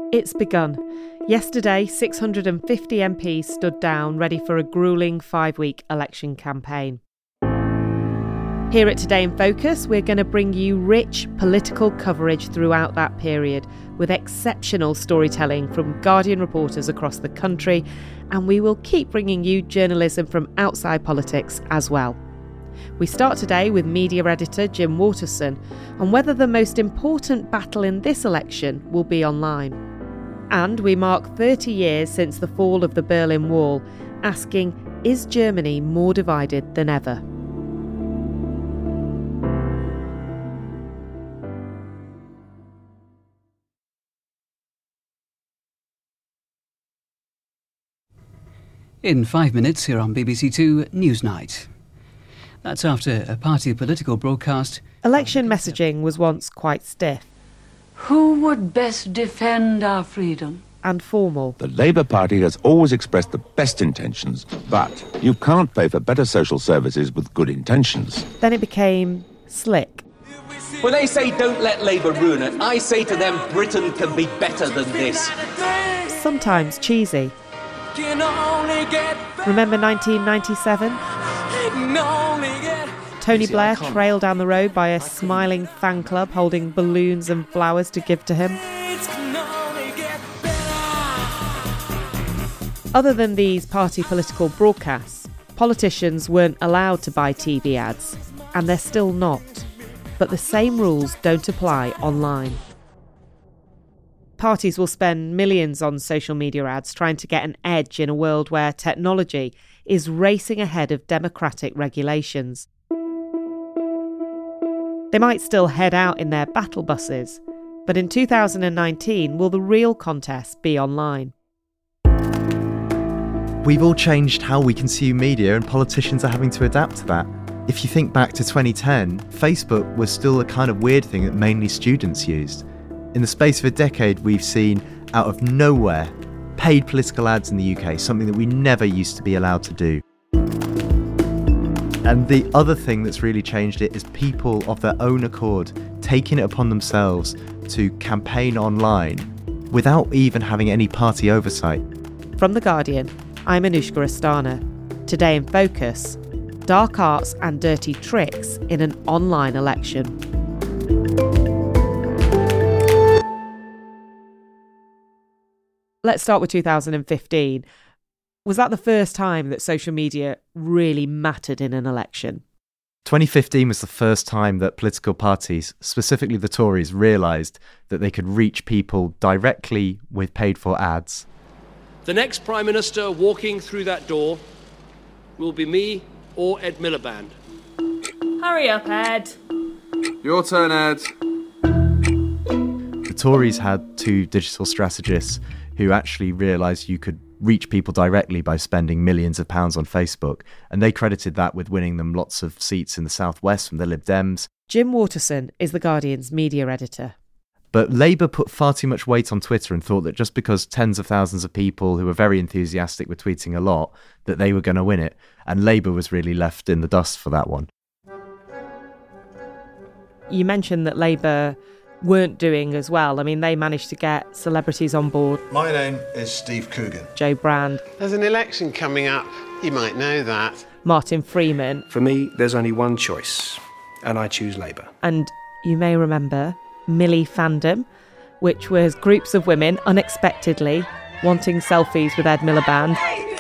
It's begun. Yesterday, 650 MPs stood down, ready for a gruelling 5-week election campaign. Here at Today in Focus, we're going to bring you rich political coverage throughout that period, with exceptional storytelling from Guardian reporters across the country, and we will keep bringing you journalism from outside politics as well. We start today with media editor Jim Waterson on whether the most important battle in this election will be online. And we mark 30 years since the fall of the Berlin Wall, asking, is Germany more divided than ever? In 5 minutes here on BBC Two Newsnight. That's after a party political broadcast. Election messaging was once quite stiff. Who would best defend our freedom? And formal. The Labour Party has always expressed the best intentions, but you can't pay for better social services with good intentions. Then it became slick. When they say don't let Labour ruin it, I say to them Britain can be better than this. Sometimes cheesy. Remember 1997? Tony Blair trailed down the road by a smiling fan club holding balloons and flowers to give to him. Other than these party political broadcasts, politicians weren't allowed to buy TV ads, and they're still not. But the same rules don't apply online. Parties will spend millions on social media ads trying to get an edge in a world where technology is racing ahead of democratic regulations. They might still head out in their battle buses, but in 2019, will the real contest be online? We've all changed how we consume media, and politicians are having to adapt to that. If you think back to 2010, Facebook was still a kind of weird thing that mainly students used. In the space of a decade, we've seen, out of nowhere, paid political ads in the UK, something that we never used to be allowed to do. And the other thing that's really changed it is people of their own accord taking it upon themselves to campaign online without even having any party oversight. From The Guardian, I'm Anushka Astana. Today in Focus, dark arts and dirty tricks in an online election. Let's start with 2015. Was that the first time that social media really mattered in an election? 2015 was the first time that political parties, specifically the Tories, realised that they could reach people directly with paid-for ads. The next Prime Minister walking through that door will be me or Ed Miliband. Hurry up, Ed. Your turn, Ed. The Tories had two digital strategists who actually realised you could reach people directly by spending millions of pounds on Facebook, and they credited that with winning them lots of seats in the southwest from the Lib Dems. Jim Waterson is The Guardian's media editor. But Labour put far too much weight on Twitter and thought that just because tens of thousands of people who were very enthusiastic were tweeting a lot, that they were going to win it, and Labour was really left in the dust for that one. You mentioned that Labour weren't doing as well. I mean, they managed to get celebrities on board. My name is Steve Coogan. Joe Brand. There's an election coming up. You might know that. Martin Freeman. For me, there's only one choice, and I choose Labour. And you may remember Millie Fandom, which was groups of women unexpectedly wanting selfies with Ed Miliband,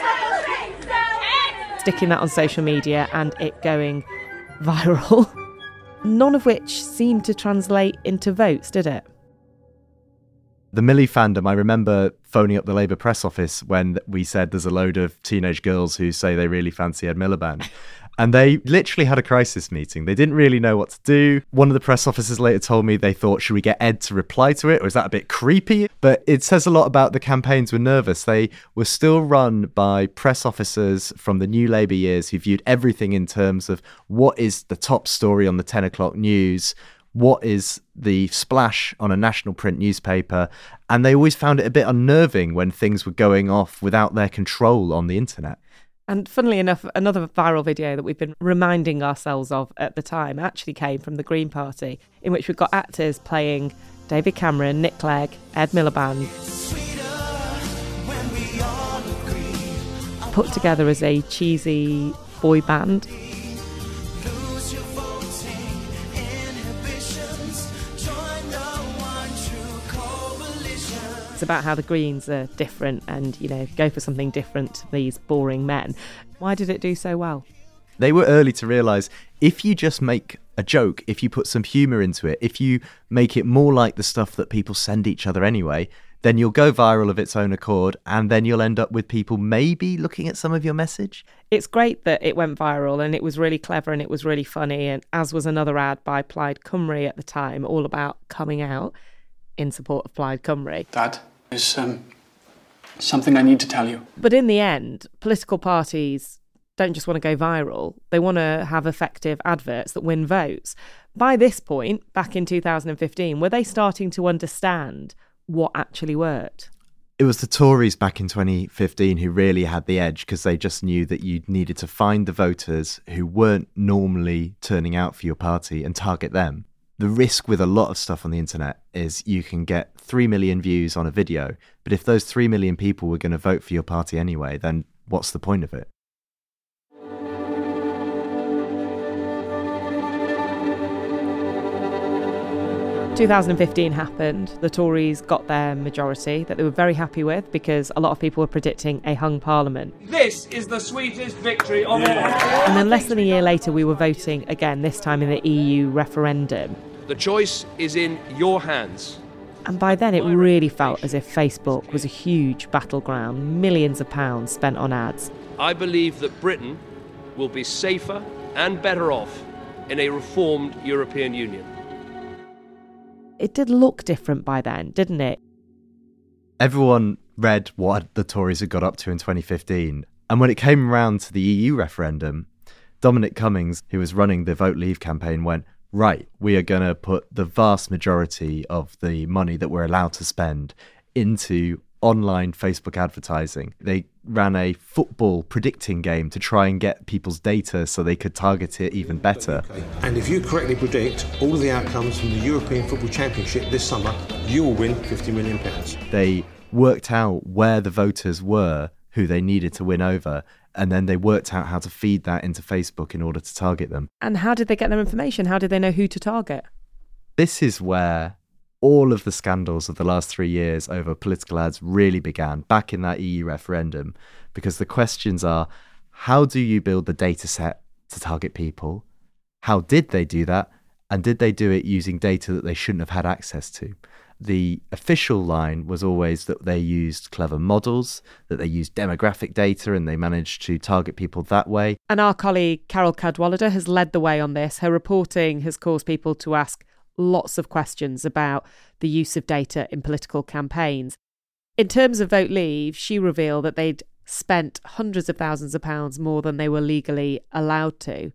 sticking that on social media and it going viral. None of which seemed to translate into votes, did it? The Millie fandom, I remember phoning up the Labour press office when we said there's a load of teenage girls who say they really fancy Ed Miliband. And they literally had a crisis meeting. They didn't really know what to do. One of the press officers later told me they thought, should we get Ed to reply to it? Or is that a bit creepy? But it says a lot about the campaigns were nervous. They were still run by press officers from the New Labour years who viewed everything in terms of what is the top story on the 10 o'clock news, what is the splash on a national print newspaper. And they always found it a bit unnerving when things were going off without their control on the internet. And funnily enough, another viral video that we've been reminding ourselves of at the time actually came from the Green Party, in which we've got actors playing David Cameron, Nick Clegg, Ed Miliband. put together as a cheesy boy band. It's about how the Greens are different and, go for something different to these boring men. Why did it do so well? They were early to realise if you just make a joke, if you put some humour into it, if you make it more like the stuff that people send each other anyway, then you'll go viral of its own accord, and then you'll end up with people maybe looking at some of your message. It's great that it went viral and it was really clever and it was really funny, and as was another ad by Plaid Cymru at the time, all about coming out in support of Plaid Cymru. That is something I need to tell you. But in the end, political parties don't just want to go viral. They want to have effective adverts that win votes. By this point, back in 2015, were they starting to understand what actually worked? It was the Tories back in 2015 who really had the edge, because they just knew that you needed to find the voters who weren't normally turning out for your party and target them. The risk with a lot of stuff on the internet is you can get 3 million views on a video, but if those 3 million people were going to vote for your party anyway, then what's the point of it? In 2015 happened. The Tories got their majority that they were very happy with, because a lot of people were predicting a hung parliament. This is the sweetest victory of all. And then less than a year later, we were voting again, this time in the EU referendum. The choice is in your hands. And by then, it really felt as if Facebook was a huge battleground, millions of pounds spent on ads. I believe that Britain will be safer and better off in a reformed European Union. It did look different by then, didn't it? Everyone read what the Tories had got up to in 2015. And when it came around to the EU referendum, Dominic Cummings, who was running the Vote Leave campaign, went, right, we are going to put the vast majority of the money that we're allowed to spend into online Facebook advertising. They ran a football predicting game to try and get people's data so they could target it even better. And if you correctly predict all of the outcomes from the European Football Championship this summer, you will win £50 million. They worked out where the voters were who they needed to win over, and then they worked out how to feed that into Facebook in order to target them. And how did they get their information? How did they know who to target? This is where all of the scandals of the last 3 years over political ads really began, back in that EU referendum, because the questions are, how do you build the data set to target people? How did they do that? And did they do it using data that they shouldn't have had access to? The official line was always that they used clever models, that they used demographic data, and they managed to target people that way. And our colleague Carol Cadwallader has led the way on this. Her reporting has caused people to ask lots of questions about the use of data in political campaigns. In terms of Vote Leave, she revealed that they'd spent hundreds of thousands of pounds more than they were legally allowed to.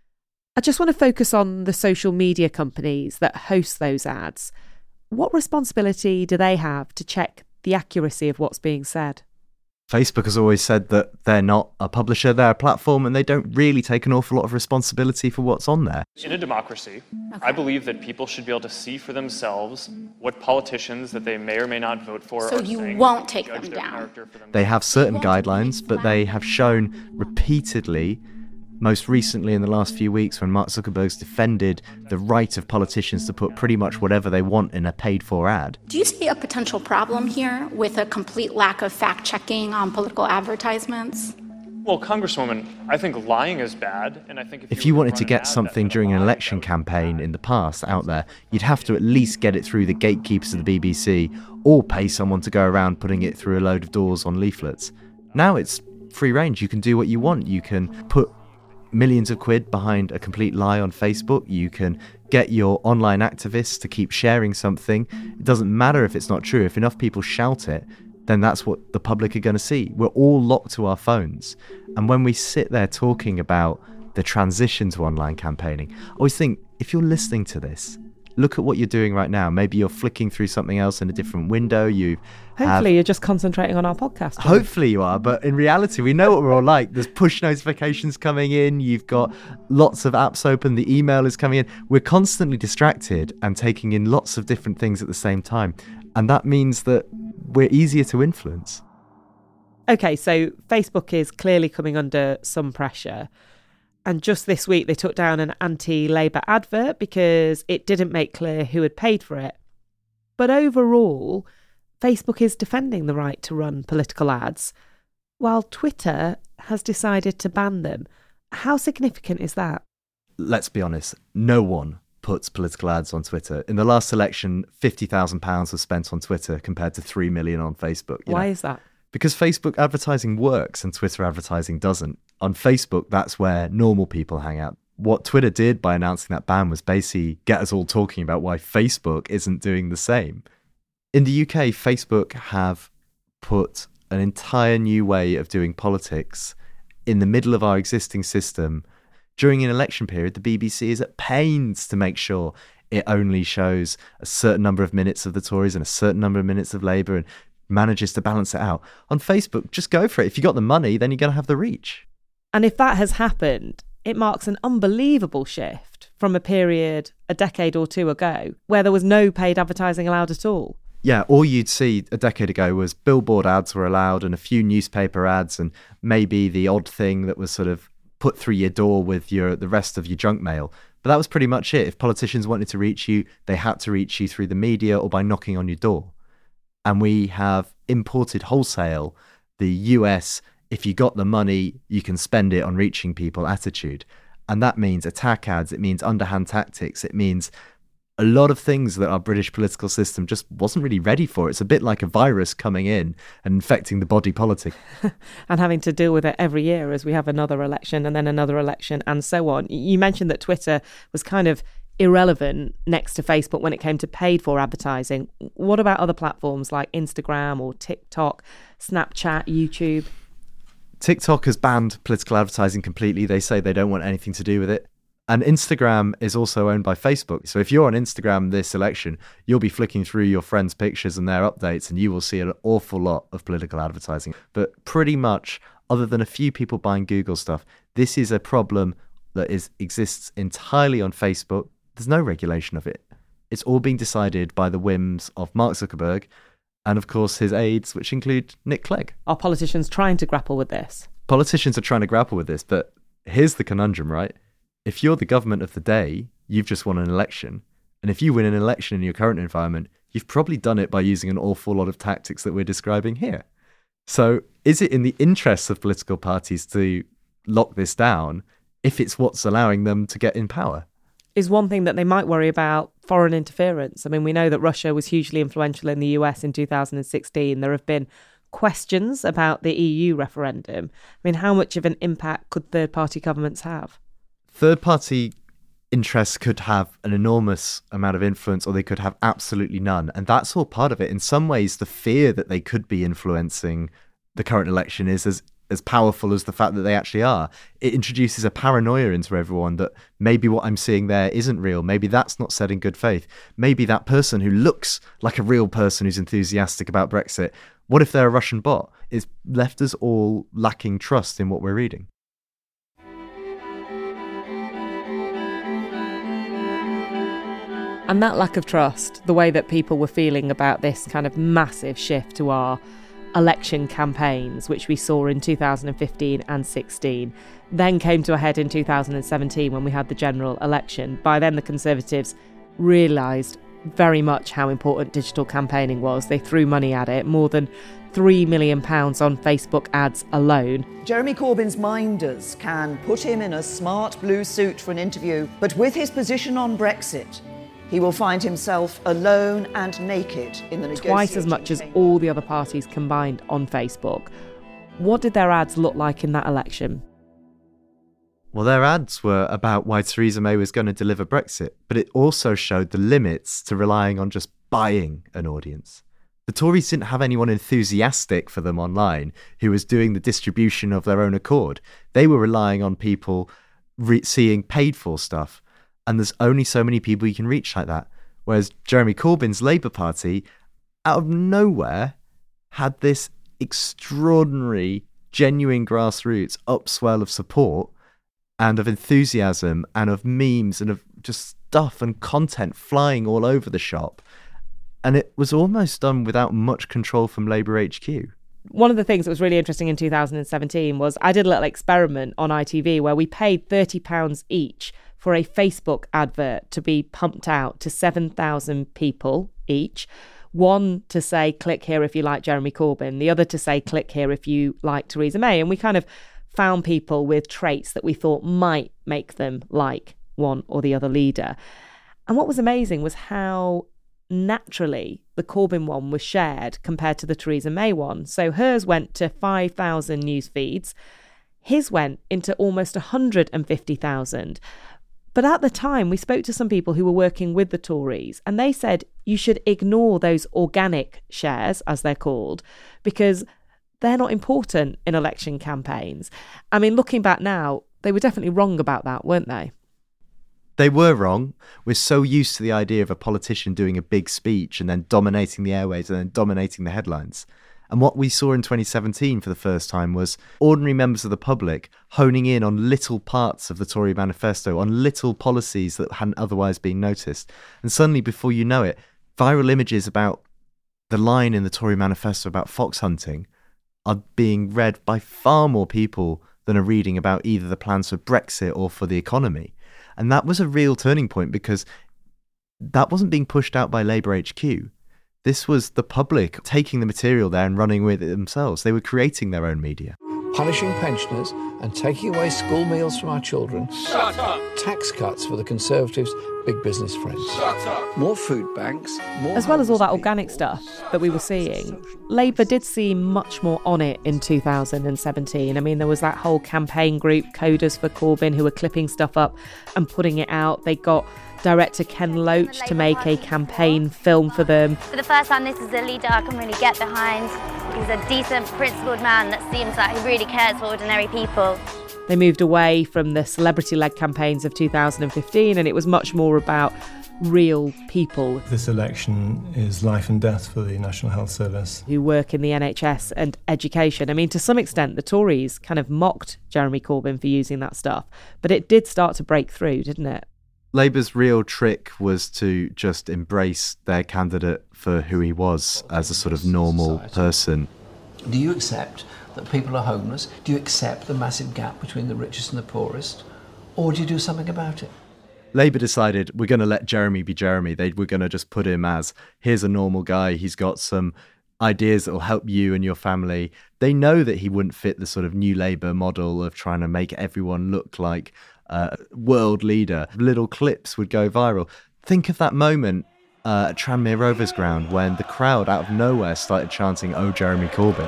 I just want to focus on the social media companies that host those ads. What responsibility do they have to check the accuracy of what's being said? Facebook has always said that they're not a publisher, they're a platform, and they don't really take an awful lot of responsibility for what's on there. In a democracy, I believe that people should be able to see for themselves what politicians that they may or may not vote for so are you saying. Won't take them down. They have certain guidelines, but they have shown repeatedly, most recently in the last few weeks when Mark Zuckerberg's defended the right of politicians to put pretty much whatever they want in a paid-for ad. Do you see a potential problem here with a complete lack of fact-checking on political advertisements? Well, Congresswoman, I think lying is bad, and I think if you wanted to get something during an election campaign in the past out there, you'd have to at least get it through the gatekeepers of the BBC, or pay someone to go around putting it through a load of doors on leaflets. Now it's free range. You can do what you want. You can put millions of quid behind a complete lie on Facebook. You can get your online activists to keep sharing something. It doesn't matter if it's not true. If enough people shout it, then that's what the public are going to see. We're all locked to our phones. And when we sit there talking about the transition to online campaigning, I always think, if you're listening to this, look at what you're doing right now. Maybe you're flicking through something else in a different window. Hopefully you're just concentrating on our podcast. Hopefully you are, but in reality, we know what we're all like. There's push notifications coming in. You've got lots of apps open. The email is coming in. We're constantly distracted and taking in lots of different things at the same time. And that means that we're easier to influence. OK, so Facebook is clearly coming under some pressure. And just this week, they took down an anti-Labour advert because it didn't make clear who had paid for it. But overall, Facebook is defending the right to run political ads, while Twitter has decided to ban them. How significant is that? Let's be honest, no one puts political ads on Twitter. In the last election, £50,000 was spent on Twitter compared to 3 million on Facebook. Why is that? Because Facebook advertising works and Twitter advertising doesn't. On Facebook, that's where normal people hang out. What Twitter did by announcing that ban was basically get us all talking about why Facebook isn't doing the same. In the UK, Facebook have put an entire new way of doing politics in the middle of our existing system. During an election period, the BBC is at pains to make sure it only shows a certain number of minutes of the Tories and a certain number of minutes of Labour and manages to balance it out. On Facebook, just go for it. If you got the money, then you're going to have the reach. And if that has happened, it marks an unbelievable shift from a period a decade or two ago where there was no paid advertising allowed at all. Yeah, all you'd see a decade ago was billboard ads were allowed and a few newspaper ads and maybe the odd thing that was sort of put through your door with the rest of your junk mail. But that was pretty much it. If politicians wanted to reach you, they had to reach you through the media or by knocking on your door. And we have imported wholesale the US, if you got the money, you can spend it on reaching people attitude. And that means attack ads, it means underhand tactics, it means a lot of things that our British political system just wasn't really ready for. It's a bit like a virus coming in and infecting the body politic. And having to deal with it every year as we have another election and then another election and so on. You mentioned that Twitter was kind of irrelevant next to Facebook when it came to paid for advertising. What about other platforms like Instagram or TikTok, Snapchat, YouTube? TikTok has banned political advertising completely. They say they don't want anything to do with it. And Instagram is also owned by Facebook. So if you're on Instagram this election, you'll be flicking through your friends' pictures and their updates and you will see an awful lot of political advertising. But pretty much, other than a few people buying Google stuff, this is a problem that exists entirely on Facebook. There's no regulation of it. It's all being decided by the whims of Mark Zuckerberg and, of course, his aides, which include Nick Clegg. Are politicians trying to grapple with this? Politicians are trying to grapple with this, but here's the conundrum, right? If you're the government of the day, you've just won an election. And if you win an election in your current environment, you've probably done it by using an awful lot of tactics that we're describing here. So is it in the interests of political parties to lock this down if it's what's allowing them to get in power? Is one thing that they might worry about foreign interference. I mean, we know that Russia was hugely influential in the US in 2016. There have been questions about the EU referendum. I mean, how much of an impact could third-party governments have? Third-party interests could have an enormous amount of influence or they could have absolutely none. And that's all part of it. In some ways, the fear that they could be influencing the current election is as powerful as the fact that they actually are. It introduces a paranoia into everyone that maybe what I'm seeing there isn't real. Maybe that's not said in good faith. Maybe that person who looks like a real person who's enthusiastic about Brexit, what if they're a Russian bot? It's left us all lacking trust in what we're reading. And that lack of trust, the way that people were feeling about this kind of massive shift to our election campaigns, which we saw in 2015 and 16, then came to a head in 2017 when we had the general election. By then, the Conservatives realised very much how important digital campaigning was. They threw money at it, more than £3 million on Facebook ads alone. Jeremy Corbyn's minders can put him in a smart blue suit for an interview, but with his position on Brexit, he will find himself alone and naked in the negotiating twice as much as all the other parties combined on Facebook. What did their ads look like in that election? Well, their ads were about why Theresa May was going to deliver Brexit, but it also showed the limits to relying on just buying an audience. The Tories didn't have anyone enthusiastic for them online who was doing the distribution of their own accord. They were relying on people seeing paid for stuff. And there's only so many people you can reach like that. Whereas Jeremy Corbyn's Labour Party, out of nowhere, had this extraordinary, genuine grassroots upswell of support and of enthusiasm and of memes and of just stuff and content flying all over the shop. And it was almost done without much control from Labour HQ. one of the things that was really interesting in 2017 was I did a little experiment on ITV where we paid £30 each for a Facebook advert to be pumped out to 7,000 people each. One to say, click here if you like Jeremy Corbyn. The other to say, click here if you like Theresa May. And we kind of found people with traits that we thought might make them like one or the other leader. And what was amazing was how naturally the Corbyn one was shared compared to the Theresa May one. So hers went to 5,000 news feeds. His went into almost 150,000. But at the time, we spoke to some people who were working with the Tories, and they said you should ignore those organic shares, as they're called, because they're not important in election campaigns. I mean, looking back now, they were definitely wrong about that, weren't they? They were wrong. We're so used to the idea of a politician doing a big speech and then dominating the airwaves and then dominating the headlines. And what we saw in 2017 for the first time was ordinary members of the public honing in on little parts of the Tory manifesto, on little policies that hadn't otherwise been noticed. And suddenly, before you know it, viral images about the line in the Tory manifesto about fox hunting are being read by far more people than are reading about either the plans for Brexit or for the economy. And that was a real turning point because that wasn't being pushed out by Labour HQ. This was the public taking the material there and running with it themselves. They were creating their own media. Punishing pensioners and taking away school meals from our children. Shut up! Tax cuts for the Conservatives' big business friends. Shut up! More food banks. More as well as all that organic stuff that we were seeing, Labour did seem much more on it in 2017. I mean, there was that whole campaign group, Coders for Corbyn, who were clipping stuff up and putting it out. They got director Ken Loach to make a campaign film for them. For the first time, this is a leader I can really get behind. He's a decent, principled man that seems like he really cares for ordinary people. They moved away from the celebrity-led campaigns of 2015, and it was much more about real people. This election is life and death for the National Health Service, who work in the NHS and education. I mean, to some extent, the Tories kind of mocked Jeremy Corbyn for using that stuff, but it did start to break through, didn't it? Labour's real trick was to just embrace their candidate for who he was as a sort of normal person. Do you accept that people are homeless? Do you accept the massive gap between the richest and the poorest? Or do you do something about it? Labour decided we're going to let Jeremy be Jeremy. They were going to just put him as, here's a normal guy. He's got some ideas that will help you and your family. They know that he wouldn't fit the sort of new Labour model of trying to make everyone look like world leader. Little clips would go viral. Think of that moment at Tranmere Rovers ground when the crowd out of nowhere started chanting, "Oh, Jeremy Corbyn."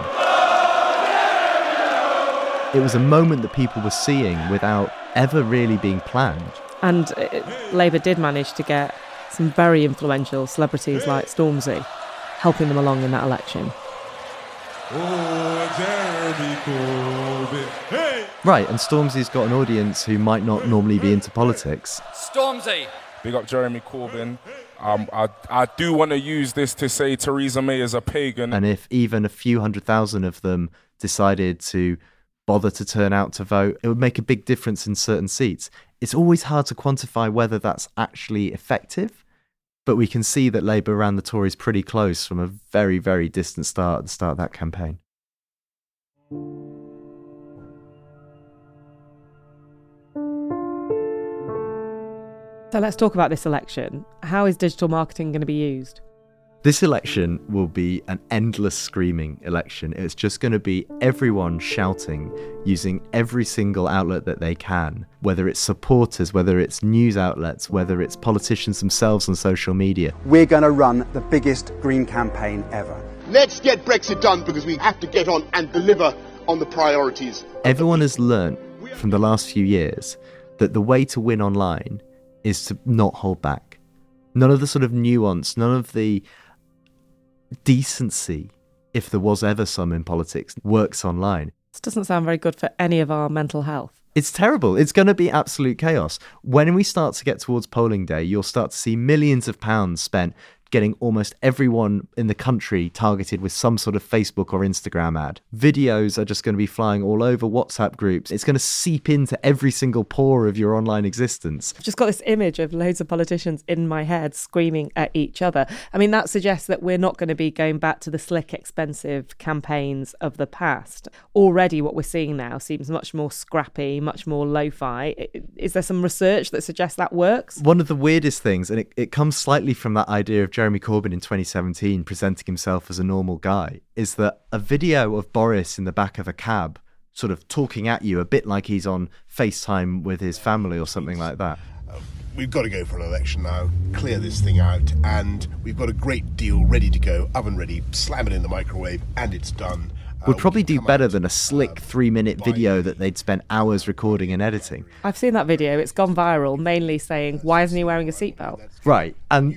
It was a moment that people were seeing without ever really being planned. And Labour did manage to get some very influential celebrities like Stormzy helping them along in that election. Oh, Jeremy Corbyn. Hey! Right, and Stormzy's got an audience who might not normally be into politics. Stormzy! Big up Jeremy Corbyn. I do want to use this to say Theresa May is a pagan. And if even a few 100,000 of them decided to bother to turn out to vote, it would make a big difference in certain seats. It's always hard to quantify whether that's actually effective, but we can see that Labour ran the Tories pretty close from a very, very distant start at the start of that campaign. So let's talk about this election. How is digital marketing going to be used? This election will be an endless screaming election. It's just going to be everyone shouting, using every single outlet that they can, whether it's supporters, whether it's news outlets, whether it's politicians themselves on social media. We're going to run the biggest Green campaign ever. Let's get Brexit done because we have to get on and deliver on the priorities. Everyone has learnt from the last few years that the way to win online is to not hold back. None of the sort of nuance, none of the decency, if there was ever some in politics, works online. This doesn't sound very good for any of our mental health. It's terrible. It's going to be absolute chaos. When we start to get towards polling day, you'll start to see millions of pounds spent getting almost everyone in the country targeted with some sort of Facebook or Instagram ad. Videos are just going to be flying all over WhatsApp groups. It's going to seep into every single pore of your online existence. I've just got this image of loads of politicians in my head screaming at each other. I mean, that suggests that we're not going to be going back to the slick, expensive campaigns of the past. Already what we're seeing now seems much more scrappy, much more lo-fi. Is there some research that suggests that works? One of the weirdest things, and it comes slightly from that idea of Jeremy Corbyn in 2017 presenting himself as a normal guy, is that a video of Boris in the back of a cab sort of talking at you a bit like he's on FaceTime with his family or something like that. We've got to go for an election now, clear this thing out, and we've got a great deal ready to go, oven ready, slam it in the microwave, and it's done. Would probably do better than a slick 3-minute video that they'd spent hours recording and editing. I've seen that video. It's gone viral, mainly saying, why isn't he wearing a seatbelt? Right.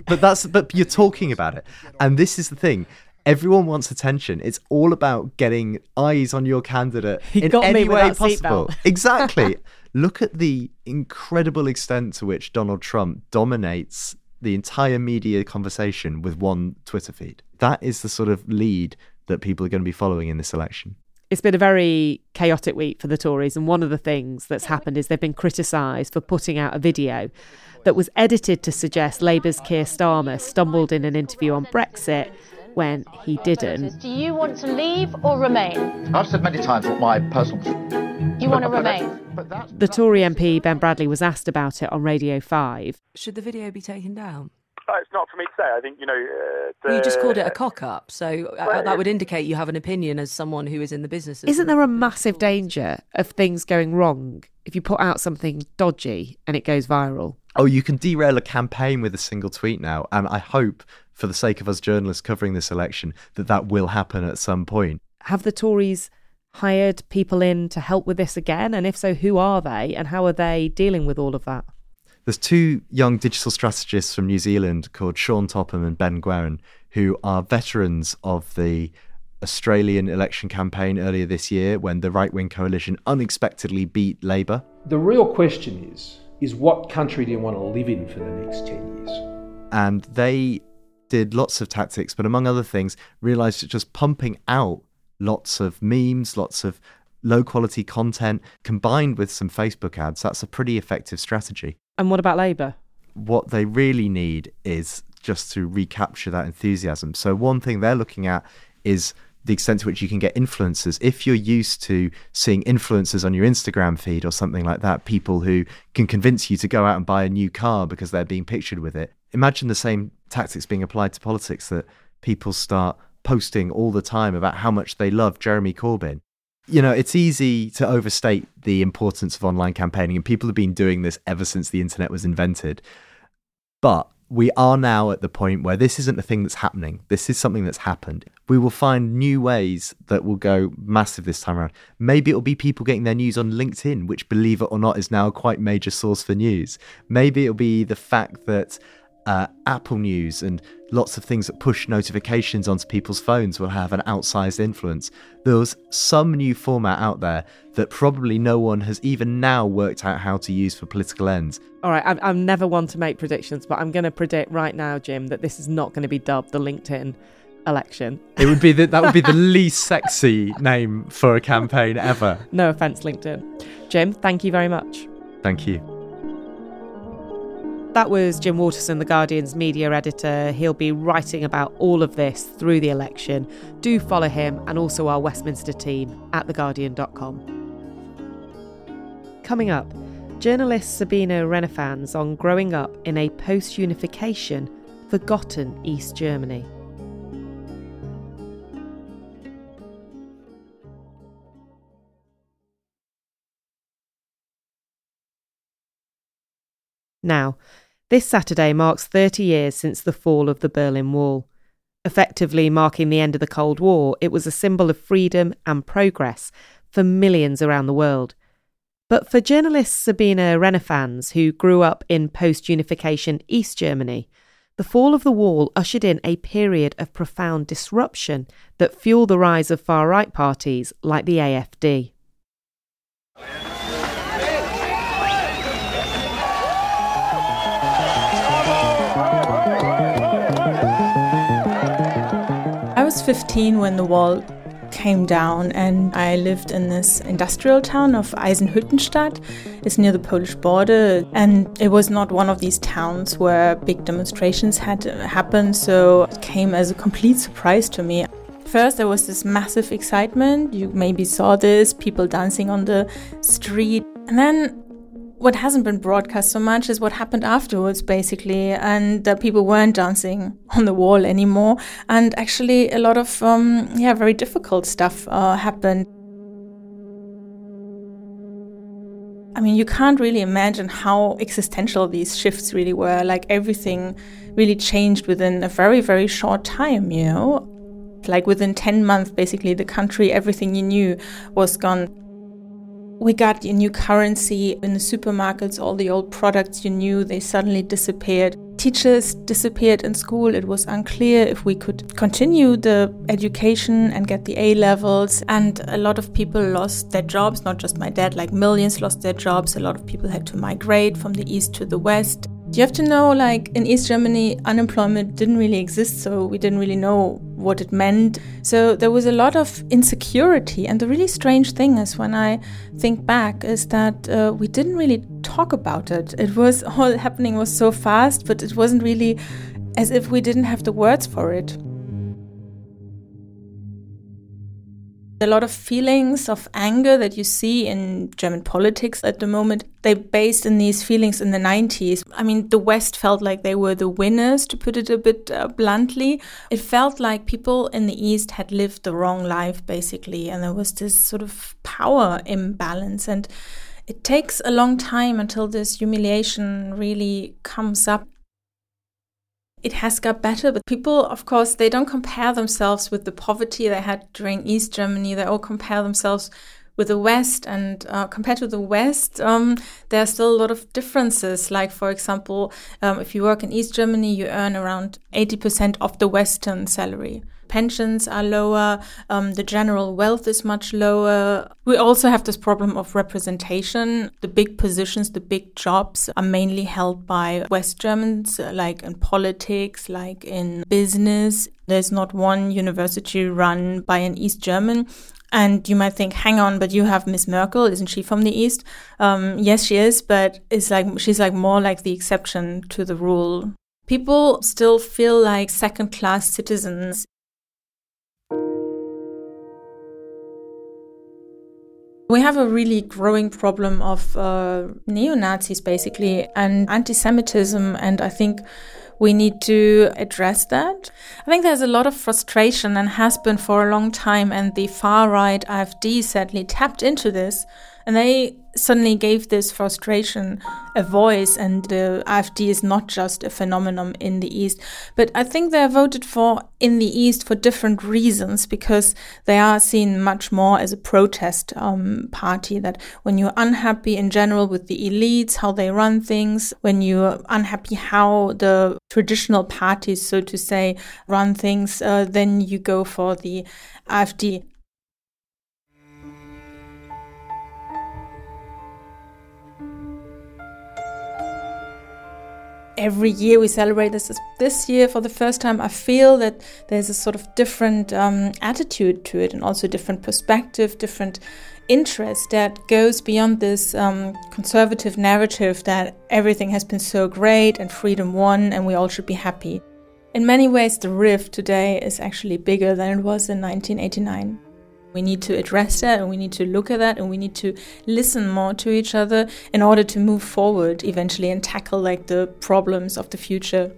But you're talking about it. And this is the thing. Everyone wants attention. It's all about getting eyes on your candidate in any way possible. Exactly. Look at the incredible extent to which Donald Trump dominates the entire media conversation with one Twitter feed. That is the sort of lead that people are going to be following in this election. It's been a very chaotic week for the Tories, and one of the things that's happened is they've been criticised for putting out a video that was edited to suggest Labour's Keir Starmer stumbled in an interview on Brexit when he didn't. Do you want to leave or remain? I've said many times what my personal... You want to remain? The Tory MP Ben Bradley was asked about it on Radio 5. Should the video be taken down? It's not for me to say. I think, You just called it a cock-up, so that would indicate you have an opinion as someone who is in the business. Isn't there a massive danger of things going wrong if you put out something dodgy and it goes viral? Oh, you can derail a campaign with a single tweet now, and I hope, for the sake of us journalists covering this election, that will happen at some point. Have the Tories hired people in to help with this again? And if so, who are they, and how are they dealing with all of that? There's two young digital strategists from New Zealand called Sean Topham and Ben Guerin, who are veterans of the Australian election campaign earlier this year when the right-wing coalition unexpectedly beat Labour. The real question is what country do you want to live in for the next 10 years? And they did lots of tactics, but among other things, realised that just pumping out lots of memes, lots of low-quality content, combined with some Facebook ads, that's a pretty effective strategy. And what about Labour? What they really need is just to recapture that enthusiasm. So one thing they're looking at is the extent to which you can get influencers. If you're used to seeing influencers on your Instagram feed or something like that, people who can convince you to go out and buy a new car because they're being pictured with it, imagine the same tactics being applied to politics, that people start posting all the time about how much they love Jeremy Corbyn. It's easy to overstate the importance of online campaigning, and people have been doing this ever since the internet was invented. But we are now at the point where this isn't a thing that's happening. This is something that's happened. We will find new ways that will go massive this time around. Maybe it'll be people getting their news on LinkedIn, which, believe it or not, is now a quite major source for news. Maybe it'll be the fact that Apple News and lots of things that push notifications onto people's phones will have an outsized influence. There's some new format out there that probably no one has even now worked out how to use for political ends. All right, I'm never one to make predictions, but I'm going to predict right now, Jim, that this is not going to be dubbed the LinkedIn election. It would be that would be the least sexy name for a campaign ever. No offence, LinkedIn. Jim, thank you very much. Thank you. That was Jim Waterson, The Guardian's media editor. He'll be writing about all of this through the election. Do follow him and also our Westminster team at theguardian.com. Coming up, journalist Sabina Renefans on growing up in a post-unification, forgotten East Germany. Now, this Saturday marks 30 years since the fall of the Berlin Wall. Effectively marking the end of the Cold War, it was a symbol of freedom and progress for millions around the world. But for journalist Sabina Renefans, who grew up in post-unification East Germany, the fall of the wall ushered in a period of profound disruption that fueled the rise of far-right parties like the AfD. was 15 when the wall came down, and I lived in this industrial town of Eisenhüttenstadt. It's near the Polish border, and it was not one of these towns where big demonstrations had happened, so it came as a complete surprise to me. First, there was this massive excitement. You maybe saw this, people dancing on the street. And then what hasn't been broadcast so much is what happened afterwards, basically, and that people weren't dancing on the wall anymore. And actually a lot of, very difficult stuff happened. I mean, you can't really imagine how existential these shifts really were. Like, everything really changed within a very, very short time, you know? Like, within 10 months, basically, the country, everything you knew was gone. We got a new currency in the supermarkets. All the old products you knew, they suddenly disappeared. Teachers disappeared in school. It was unclear if we could continue the education and get the A levels. And a lot of people lost their jobs, not just my dad, like millions lost their jobs. A lot of people had to migrate from the east to the west. You have to know, like, in East Germany, unemployment didn't really exist, so we didn't really know what it meant. So there was a lot of insecurity. And the really strange thing is, when I think back, is that we didn't really talk about it. It was all happening was so fast, but it wasn't really as if we didn't have the words for it. A lot of feelings of anger that you see in German politics at the moment, they're based in these feelings in the 90s. I mean, the West felt like they were the winners, to put it a bit bluntly. It felt like people in the East had lived the wrong life, basically, and there was this sort of power imbalance. And it takes a long time until this humiliation really comes up. It has got better, but people, of course, they don't compare themselves with the poverty they had during East Germany. They all compare themselves with the West, and compared to the West, there are still a lot of differences. Like, for example, if you work in East Germany, you earn around 80% of the Western salary. Pensions are lower, the general wealth is much lower. We also have this problem of representation. The big positions, the big jobs are mainly held by West Germans, like in politics, like in business. There's not one university run by an East German. And you might think, hang on, but you have Miss Merkel, isn't she from the East? Yes, she is, but she's more like the exception to the rule. People still feel like second-class citizens. We have a really growing problem of neo-Nazis, basically, and anti-Semitism, and I think we need to address that. I think there's a lot of frustration, and has been for a long time, and the far-right AfD sadly tapped into this, and they suddenly gave this frustration a voice, and the AfD is not just a phenomenon in the East. But I think they're voted for in the East for different reasons, because they are seen much more as a protest party, that when you're unhappy in general with the elites, how they run things, when you're unhappy how the traditional parties, so to say, run things, then you go for the AfD. Every year we celebrate this. This year, for the first time, I feel that there's a sort of different attitude to it, and also different perspective, different interest that goes beyond this conservative narrative that everything has been so great and freedom won and we all should be happy. In many ways, the rift today is actually bigger than it was in 1989. We need to address that, and we need to look at that, and we need to listen more to each other in order to move forward eventually and tackle the problems of the future.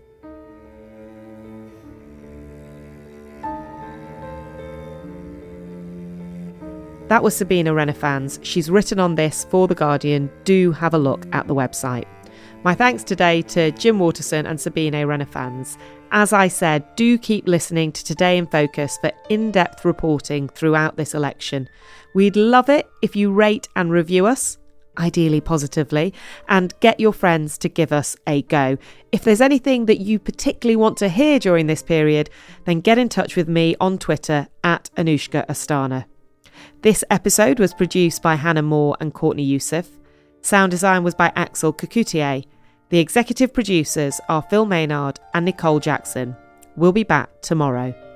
That was Sabine Renefans. She's written on this for The Guardian. Do have a look at the website. My thanks today to Jim Waterson and Sabine Renefans. As I said, do keep listening to Today in Focus for in-depth reporting throughout this election. We'd love it if you rate and review us, ideally positively, and get your friends to give us a go. If there's anything that you particularly want to hear during this period, then get in touch with me on Twitter @Anushka Astana. This episode was produced by Hannah Moore and Courtney Youssef. Sound design was by Axel Cocoutier. The executive producers are Phil Maynard and Nicole Jackson. We'll be back tomorrow.